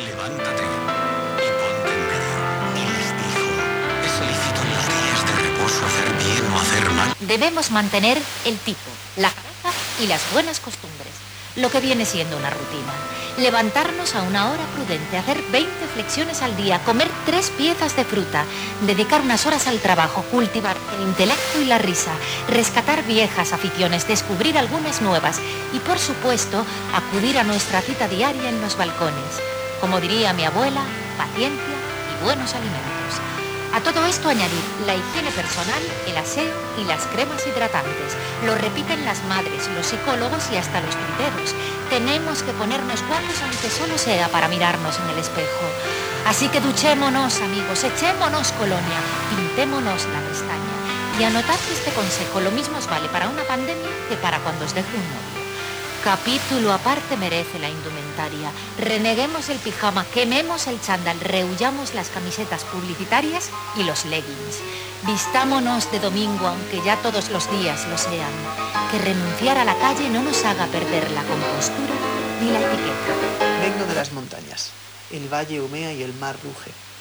Levántate y ponte en medio. Y les dijo, es lícito en los días de reposo hacer bien o hacer mal. Debemos mantener el tipo, la cabeza y las buenas costumbres, lo que viene siendo una rutina. Levantarnos a una hora prudente, hacer 20 flexiones al día, comer 3 piezas de fruta, dedicar unas horas al trabajo, cultivar el intelecto y la risa, rescatar viejas aficiones, descubrir algunas nuevas y, por supuesto, acudir a nuestra cita diaria en los balcones. Como diría mi abuela, paciencia y buenos alimentos. A todo esto añadir la higiene personal, el aseo y las cremas hidratantes. Lo repiten las madres, los psicólogos y hasta los tuiteros. Tenemos que ponernos guapos aunque solo sea para mirarnos en el espejo. Así que duchémonos, amigos, echémonos colonia, pintémonos la pestaña. Y anotad que este consejo lo mismo os vale para una pandemia que para cuando os deje un novio. Capítulo aparte merece la indumentaria. Reneguemos el pijama, quememos el chándal, rehuyamos las camisetas publicitarias y los leggings. Vistámonos de domingo, aunque ya todos los días lo sean. Que renunciar a la calle no nos haga perder la compostura ni la etiqueta. Vengo de las montañas. El valle humea y el mar ruge.